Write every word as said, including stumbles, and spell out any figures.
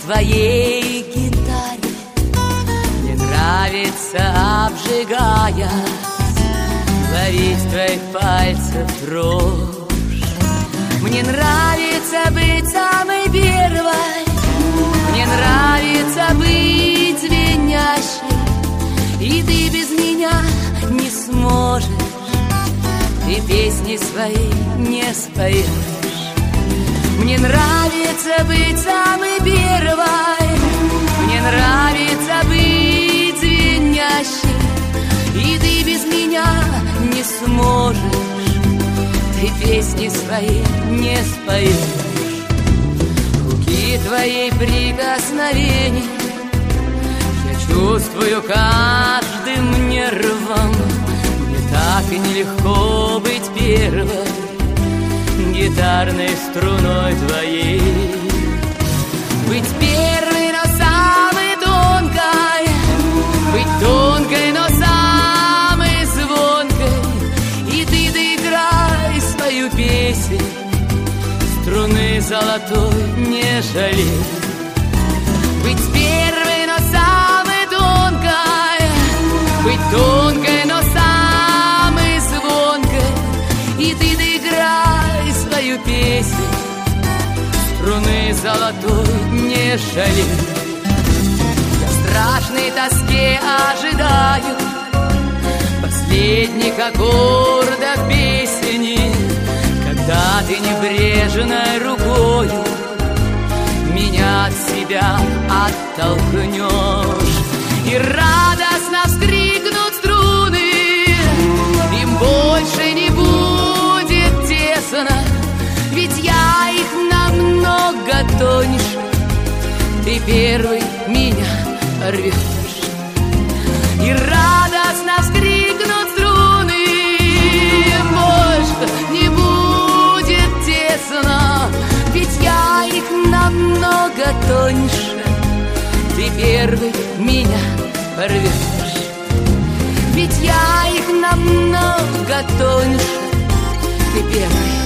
твоей гитаре мне нравится, обжигая, ловить в твоих пальцах дрожь. Мне нравится быть самой первой, мне нравится быть звенящей, и ты без меня не сможешь, ты песни свои не споешь. Мне нравится быть самой первой, мне нравится быть звенящей, и ты без меня не сможешь, ты песни свои не споешь. Руки твоей прикосновения я чувствую каждым нервом. Мне так и нелегко быть первой гитарной струной твоей. Быть первой, но самой тонкой, быть тонкой, но самой звонкой, и ты доиграй свою песнь, струны золотой не жалей. Быть первой, но самой тонкой, быть тонкой, но самой звонкой, и ты доиграй свою песнь, струны золотой не жалей. Я в страшной тоске ожидаю последних аккордов песни, когда ты небрежной рукою меня от себя оттолкнешь, и радостно вскрикнут струны, им больше не будет тесно, ведь я их намного тоньше, ты первый меня рвешь. И радостно вскрикнут струны, им больше не будет тесно, ведь я их намного тоньше, ты первый меня рвешь. Ведь я их намного тоньше, ты первый